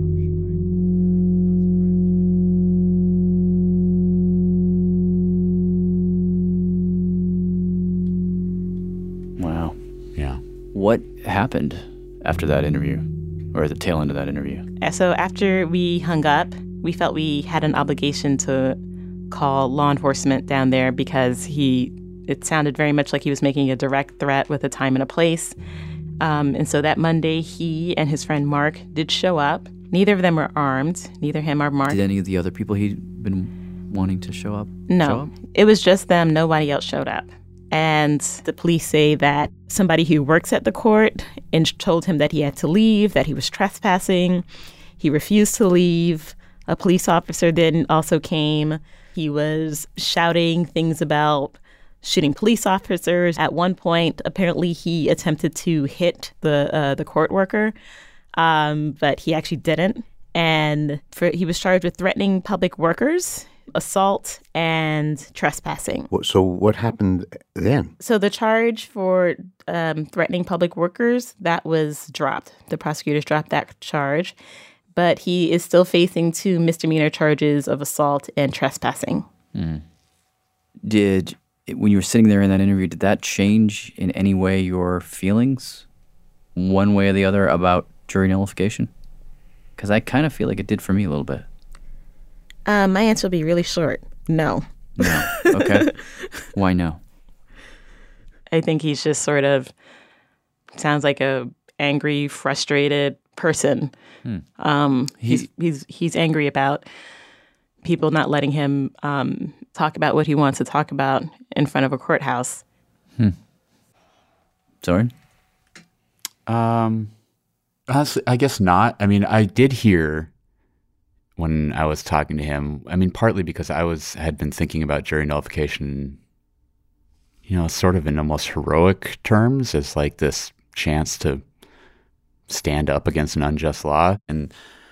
don't. Wow. Yeah. What happened after that interview, or at the tail end of that interview? So after we hung up, we felt we had an obligation to call law enforcement down there because he, it sounded very much like he was making a direct threat with a time and a place. Um, and so that Monday, he and his friend Mark did show up. Neither of them were armed, neither him or Mark. Did any of the other people he'd been wanting to show up? No, show up? It was just them. Nobody else showed up. And the police say that somebody who works at the court and told him that he had to leave, that he was trespassing. He refused to leave. A police officer then also came. He was shouting things about shooting police officers. At one point, apparently, he attempted to hit the uh, the court worker, um, but he actually didn't. And for, he was charged with threatening public workers, assault, and trespassing. So what happened then? So the charge for um, threatening public workers, that was dropped. The prosecutors dropped that charge. But he is still facing two misdemeanor charges of assault and trespassing. Mm. Did, when you were sitting there in that interview, did that change in any way your feelings, one way or the other, about jury nullification? Because I kind of feel like it did for me a little bit. Um, my answer will be really short. No. No. Okay. Why no? I think he's just sort of sounds like a angry, frustrated person. Hmm. Um, he's he's he's angry about people not letting him um, talk about what he wants to talk about in front of a courthouse. Hmm. Sorry? Um, honestly, I guess not. I mean, I did hear when I was talking to him, I mean, partly because I was had been thinking about jury nullification, you know, sort of in almost heroic terms as like this chance to stand up against an unjust law. And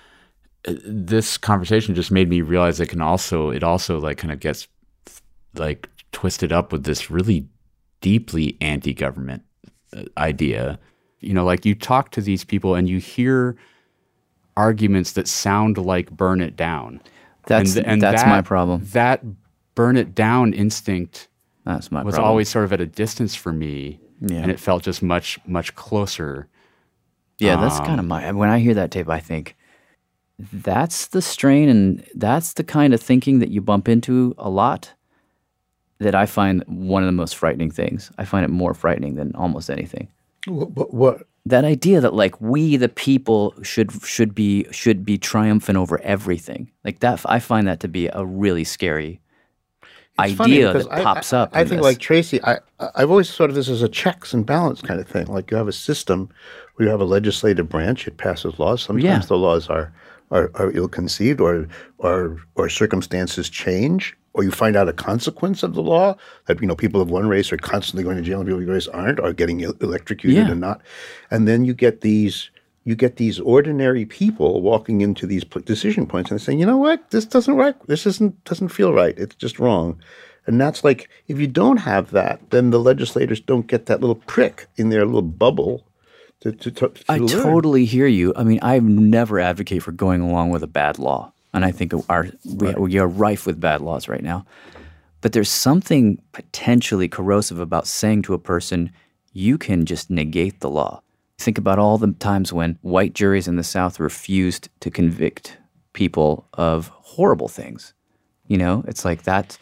this conversation just made me realize it can also, it also like kind of gets like twisted up with this really deeply anti-government idea. You know, like you talk to these people and you hear arguments that sound like burn it down. That's and, and that's that, my problem. That burn it down instinct that's my was problem. always sort of at a distance for me. Yeah. And it felt just much, much closer. Yeah, that's um, kind of my, when I hear that tape, I think, that's the strain, and that's the kind of thinking that you bump into a lot that I find one of the most frightening things. I find it more frightening than almost anything. What? what? That idea that like we the people should should be should be triumphant over everything. Like that, I find that to be a really scary It's idea funny that I, pops I, up. I in think this. like Tracy, I, I've always thought of this as a checks and balance kind of thing. Like you have a system where you have a legislative branch, it passes laws. Sometimes Yeah. the laws are, are, are ill-conceived or, or, or circumstances change, or you find out a consequence of the law that, you know, people of one race are constantly going to jail and people of the race aren't, or getting el- electrocuted Yeah. and not. And then you get these you get these ordinary people walking into these p- decision points and saying, you know what, this doesn't work. This isn't doesn't feel right. It's just wrong. And that's like, if you don't have that, then the legislators don't get that little prick in their little bubble to, to, to, to I learn. totally hear you. I mean, I never advocate for going along with a bad law. And I think our we, Right. we are rife with bad laws right now. But there's something potentially corrosive about saying to a person, you can just negate the law. Think about all the times when white juries in the South refused to convict people of horrible things. You know, it's like that.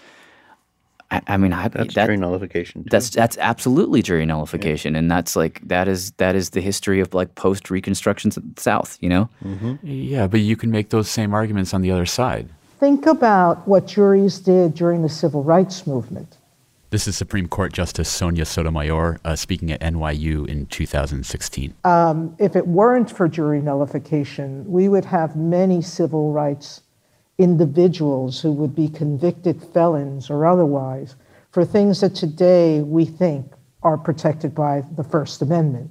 I, I mean, I, That's that, jury nullification, too. That's that's absolutely jury nullification, and that's like that is that is the history of like post Reconstruction South. You know. Mm-hmm. Yeah, but you can make those same arguments on the other side. Think about what juries did during the civil rights movement. This is Supreme Court Justice Sonia Sotomayor uh, speaking at N Y U in two thousand sixteen. Um, if it weren't for jury nullification, we would have many civil rights individuals who would be convicted felons or otherwise for things that today we think are protected by the First Amendment.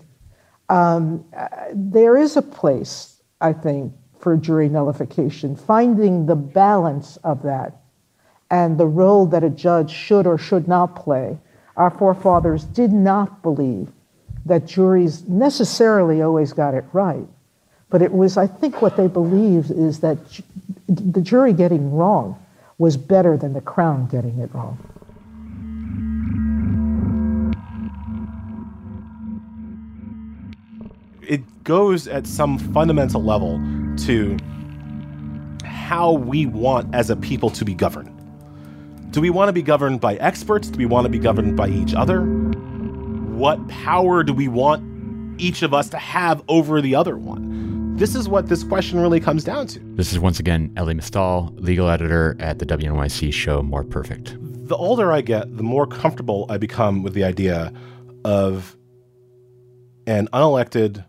Um, uh, there is a place, I think, for jury nullification, finding the balance of that and the role that a judge should or should not play. Our forefathers did not believe that juries necessarily always got it right. But it was, I think, what they believed is that ju- the jury getting wrong was better than the Crown getting it wrong. It goes at some fundamental level to how we want as a people to be governed. Do we want to be governed by experts? Do we want to be governed by each other? What power do we want each of us to have over the other one? This is what this question really comes down to. This is once again Elie Mystal, legal editor at the W N Y C show More Perfect. The older I get, the more comfortable I become with the idea of an unelected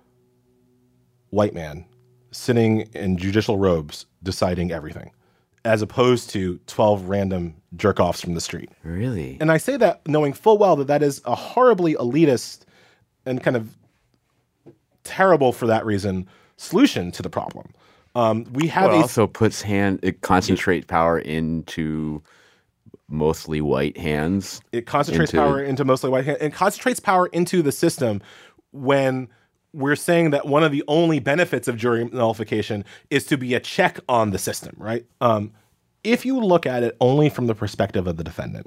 white man sitting in judicial robes deciding everything, as opposed to twelve random jerk-offs from the street. Really? And I say that knowing full well that that is a horribly elitist and kind of terrible for that reason solution to the problem. Um, we have well, it a, also puts hand, it concentrates power into mostly white hands. It concentrates into, power into mostly white hands. It concentrates power into the system when we're saying that one of the only benefits of jury nullification is to be a check on the system, right? Um, if you look at it only from the perspective of the defendant,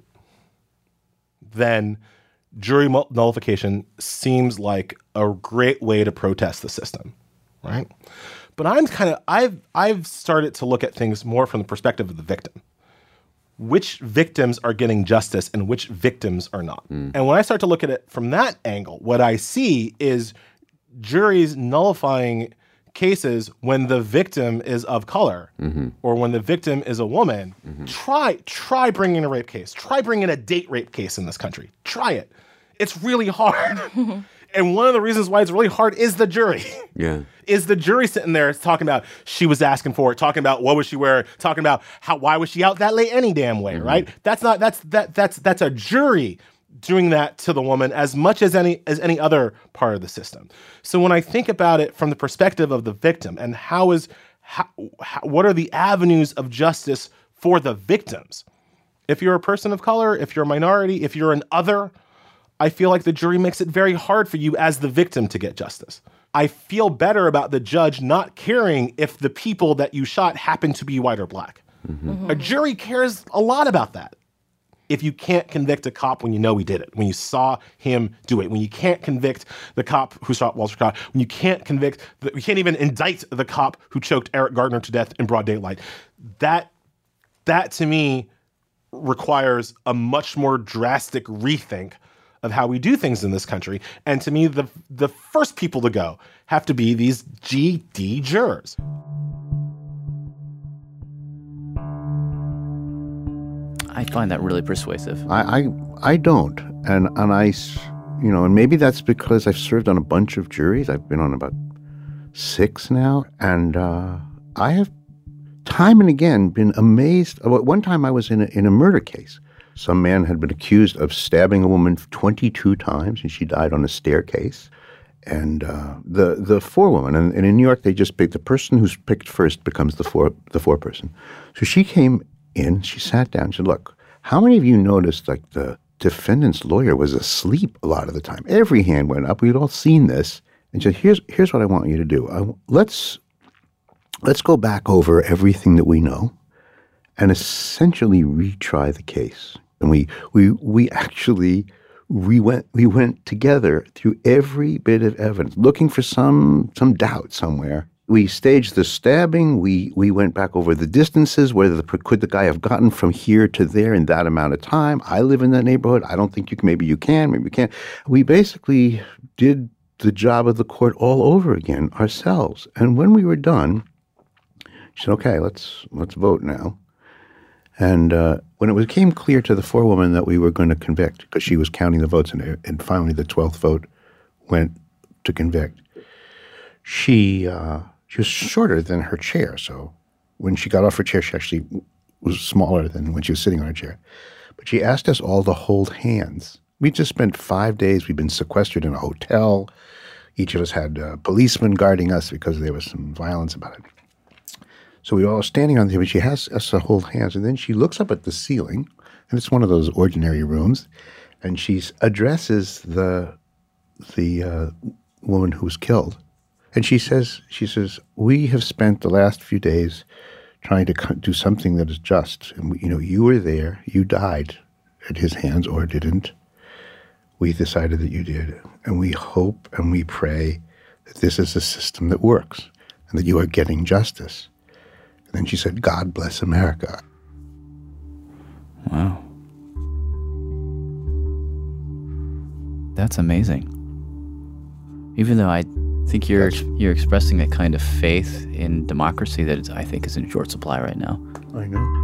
then jury nullification seems like a great way to protest the system, right? But I'm kind of I've I've started to look at things more from the perspective of the victim. Which victims are getting justice and which victims are not. Mm. And when I start to look at it from that angle, what I see is juries nullifying cases when the victim is of color mm-hmm. or when the victim is a woman. Mm-hmm. Try try bringing a rape case. Try bringing a date rape case in this country. Try it. It's really hard. And one of the reasons why it's really hard is the jury. Yeah. Is the jury sitting there talking about she was asking for it, talking about what was she wearing, talking about how why was she out that late any damn way, mm-hmm. right? That's not that's that that's that's a jury doing that to the woman as much as any as any other part of the system. So when I think about it from the perspective of the victim and how is how, how, what are the avenues of justice for the victims? If you're a person of color, if you're a minority, if you're an other, I feel like the jury makes it very hard for you as the victim to get justice. I feel better about the judge not caring if the people that you shot happen to be white or black. Mm-hmm. Mm-hmm. A jury cares a lot about that. if you can't convict a cop when you know he did it, when you saw him do it, when you can't convict the cop who shot Walter Scott, when you can't convict, the, you can't even indict the cop who choked Eric Gardner to death in broad daylight. That, that to me requires a much more drastic rethink of how we do things in this country. And to me, the the first people to go have to be these G D jurors. I find that really persuasive. I, I, I don't. And, and I, you know, and maybe that's because I've served on a bunch of juries. I've been on about six now. And uh, I have time and again been amazed. One time I was in a, in a murder case. Some man had been accused of stabbing a woman twenty-two times, and she died on a staircase. And uh, the the forewoman, and, and in New York they just pick the person who's picked first becomes the fore the foreperson. So she came in, she sat down, she said, "Look, how many of you noticed like the defendant's lawyer was asleep a lot of the time?" Every hand went up. We'd all seen this, and she said, "Here's here's what I want you to do. I, let's let's go back over everything that we know, and essentially retry the case." And we we we actually we went we went together through every bit of evidence, looking for some some doubt somewhere. We staged the stabbing. We we went back over the distances. Whether the, could the guy have gotten from here to there in that amount of time? I live in that neighborhood. I don't think you can. Maybe you can. Maybe you can't. We basically did the job of the court all over again ourselves. And when we were done, she said, "Okay, let's let's vote now." And uh, when it became clear to the forewoman that we were going to convict, because she was counting the votes, and, and finally the twelfth vote went to convict, she uh, she was shorter than her chair. So when she got off her chair, she actually was smaller than when she was sitting on her chair. But she asked us all to hold hands. We just spent five days. We'd been sequestered in a hotel. Each of us had uh, policemen guarding us because there was some violence about it. So we were all standing on the table. She has us to hold hands, and then she looks up at the ceiling, and it's one of those ordinary rooms, and she addresses the the uh, woman who was killed, and she says, "She says we have spent the last few days trying to do something that is just, and we, you know, you were there, you died at his hands or didn't. We decided that you did, and we hope and we pray that this is a system that works, and that you are getting justice." And then she said, "God bless America." Wow. That's amazing. Even though I think you're you're expressing a kind of faith in democracy that is, I think is in short supply right now. I know.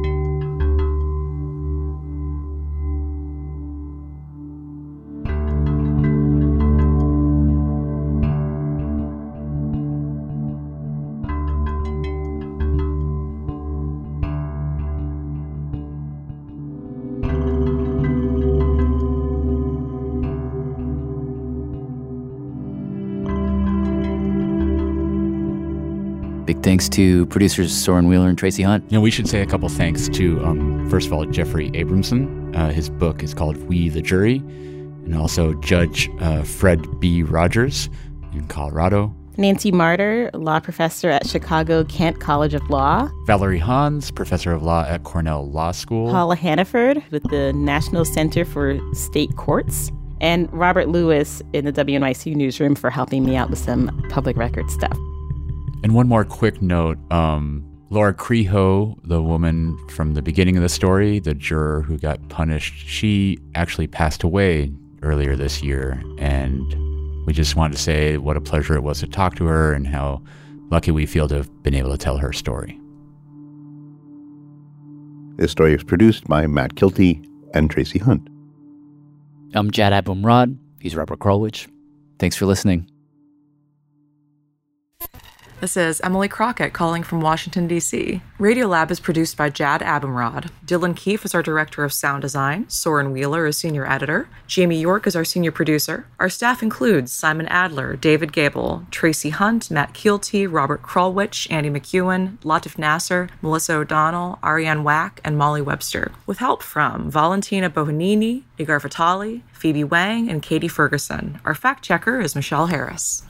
Big thanks to producers Soren Wheeler and Tracy Hunt. You know, we should say a couple thanks to, um, first of all, Jeffrey Abramson. Uh, his book is called We the Jury. And also Judge uh, Fred B. Rogers in Colorado. Nancy Martyr, law professor at Chicago Kent College of Law. Valerie Hans, professor of law at Cornell Law School. Paula Hannaford with the National Center for State Courts. And Robert Lewis in the W N Y C newsroom for helping me out with some public record stuff. And one more quick note, um, Laura Creho, the woman from the beginning of the story, the juror who got punished, she actually passed away earlier this year. And we just wanted to say what a pleasure it was to talk to her and how lucky we feel to have been able to tell her story. This story is produced by Matt Kilty and Tracy Hunt. I'm Jad Abumrad. He's Robert Krulwich. Thanks for listening. This is Emily Crockett calling from Washington, D C Radiolab is produced by Jad Abumrad. Dylan Keefe is our director of sound design. Soren Wheeler is senior editor. Jamie York is our senior producer. Our staff includes Simon Adler, David Gable, Tracy Hunt, Matt Keelty, Robert Krulwich, Andy McEwen, Latif Nasser, Melissa O'Donnell, Ariane Wack, and Molly Webster, with help from Valentina Bohanini, Igar Vitali, Phoebe Wang, and Katie Ferguson. Our fact checker is Michelle Harris.